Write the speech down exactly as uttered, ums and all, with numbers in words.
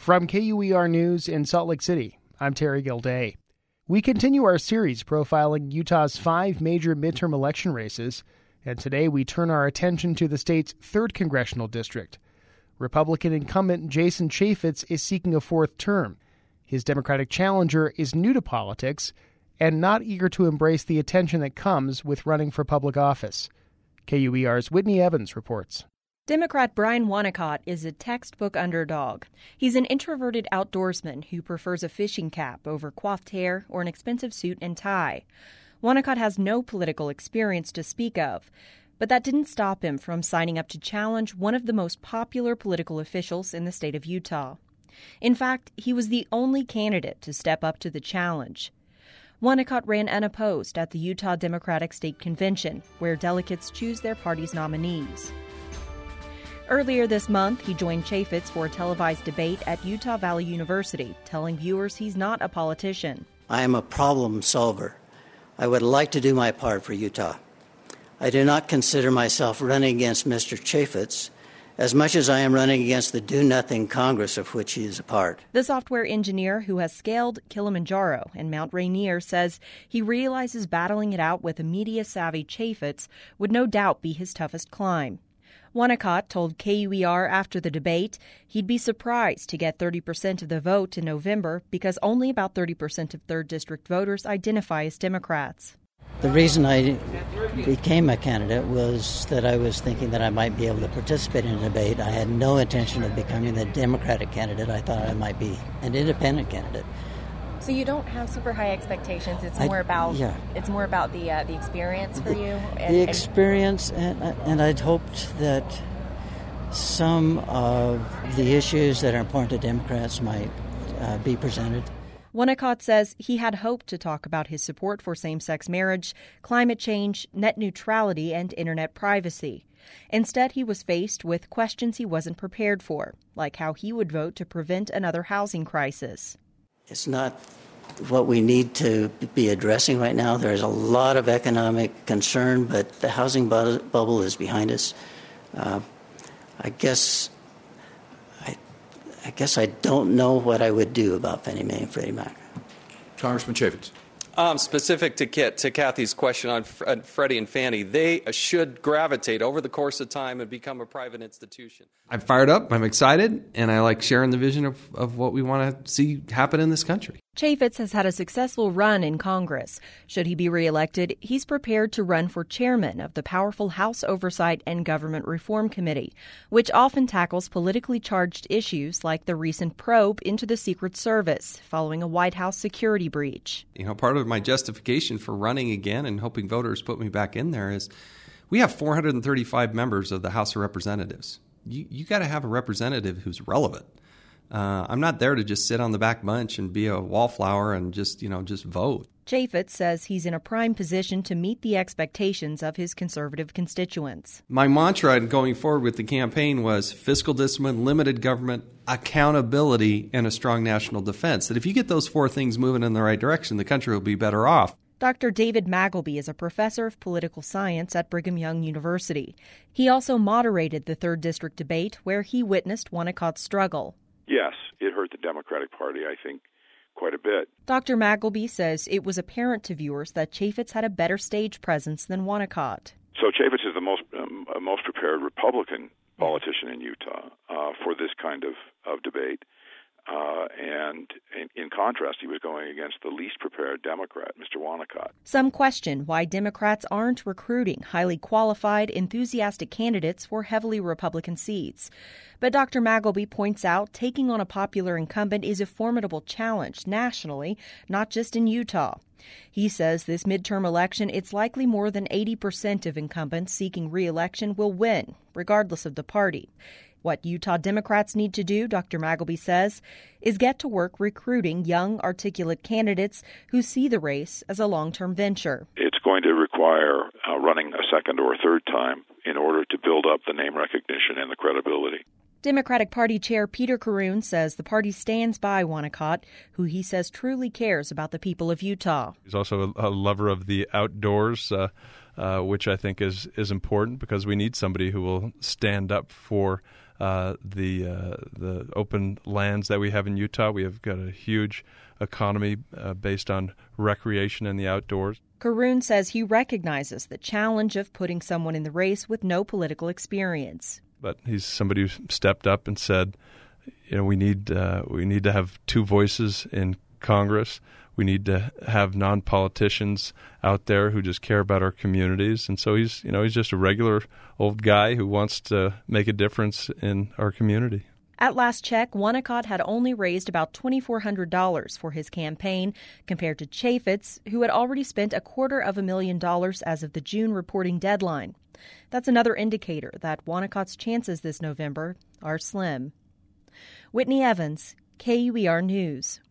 From K U E R News in Salt Lake City, I'm Terry Gilday. We continue our series profiling Utah's five major midterm election races, and today we turn our attention to the state's third congressional district. Republican incumbent Jason Chaffetz is seeking a fourth term. His Democratic challenger is new to politics and not eager to embrace the attention that comes with running for public office. K U E R's Whitney Evans reports. Democrat Brian Wonnacott is a textbook underdog. He's an introverted outdoorsman who prefers a fishing cap over coiffed hair or an expensive suit and tie. Wonnacott has no political experience to speak of, but that didn't stop him from signing up to challenge one of the most popular political officials in the state of Utah. In fact, he was the only candidate to step up to the challenge. Wonnacott ran unopposed at the Utah Democratic State Convention, where delegates choose their party's nominees. Earlier this month, he joined Chaffetz for a televised debate at Utah Valley University, telling viewers he's not a politician. I am a problem solver. I would like to do my part for Utah. I do not consider myself running against Mister Chaffetz as much as I am running against the do-nothing Congress of which he is a part. The software engineer who has scaled Kilimanjaro and Mount Rainier says he realizes battling it out with a media-savvy Chaffetz would no doubt be his toughest climb. Wonnacott told K U E R after the debate he'd be surprised to get thirty percent of the vote in November because only about thirty percent of third District voters identify as Democrats. The reason I became a candidate was that I was thinking that I might be able to participate in a debate. I had no intention of becoming the Democratic candidate. I thought I might be an independent candidate. So you don't have super high expectations. It's I, more about yeah. it's more about the uh, the experience for you. And, the experience, and, and I'd hoped that some of the issues that are important to Democrats might uh, be presented. Wonnacott says he had hoped to talk about his support for same-sex marriage, climate change, net neutrality, and internet privacy. Instead, he was faced with questions he wasn't prepared for, like how he would vote to prevent another housing crisis. It's not what we need to be addressing right now. There's a lot of economic concern, but the housing bu- bubble is behind us. Uh, I guess I, I guess I don't know what I would do about Fannie Mae and Freddie Mac. Congressman Chaffetz. Um, specific to Kit, to Kathy's question on F- Freddie and Fannie, they should gravitate over the course of time and become a private institution. I'm fired up, I'm excited, and I like sharing the vision of, of what we want to see happen in this country. Chaffetz has had a successful run in Congress. Should he be reelected, he's prepared to run for chairman of the powerful House Oversight and Government Reform Committee, which often tackles politically charged issues like the recent probe into the Secret Service following a White House security breach. You know, part of my justification for running again and hoping voters put me back in there is we have four hundred thirty-five members of the House of Representatives. You, you got to have a representative who's relevant. Uh, I'm not there to just sit on the back bench and be a wallflower and just, you know, just vote. Chaffetz says he's in a prime position to meet the expectations of his conservative constituents. My mantra going forward with the campaign was fiscal discipline, limited government, accountability, and a strong national defense. That if you get those four things moving in the right direction, the country will be better off. Doctor David Magleby is a professor of political science at Brigham Young University. He also moderated the third District debate where he witnessed Wonnacott's struggle. Yes, it hurt the Democratic Party, I think, quite a bit. Doctor Magleby says it was apparent to viewers that Chaffetz had a better stage presence than Wonnacott. So Chaffetz is the most um, most prepared Republican politician in Utah uh, for this kind of, of debate. Uh, and in, in contrast, he was going against the least prepared Democrat, Mister Wonnacott. Some question why Democrats aren't recruiting highly qualified, enthusiastic candidates for heavily Republican seats. But Doctor Magleby points out taking on a popular incumbent is a formidable challenge nationally, not just in Utah. He says this midterm election, it's likely more than eighty percent of incumbents seeking re-election will win, regardless of the party. What Utah Democrats need to do, Doctor Magleby says, is get to work recruiting young, articulate candidates who see the race as a long-term venture. It's going to require uh, running a second or a third time in order to build up the name recognition and the credibility. Democratic Party Chair Peter Caroon says the party stands by Wonnacott, who he says truly cares about the people of Utah. He's also a, a lover of the outdoors, uh, uh, which I think is, is important because we need somebody who will stand up for uh, the uh, the open lands that we have in Utah. We have got a huge economy uh, based on recreation and the outdoors. Caroon says he recognizes the challenge of putting someone in the race with no political experience. But he's somebody who stepped up and said, you know, we need uh, we need to have two voices in Congress. We need to have non-politicians out there who just care about our communities. And so he's, you know, he's just a regular old guy who wants to make a difference in our community. At last check, Wonnacott had only raised about two thousand four hundred dollars for his campaign, compared to Chaffetz, who had already spent a quarter of a million dollars as of the June reporting deadline. That's another indicator that Wonnacott's chances this November are slim. Whitney Evans, K U E R News.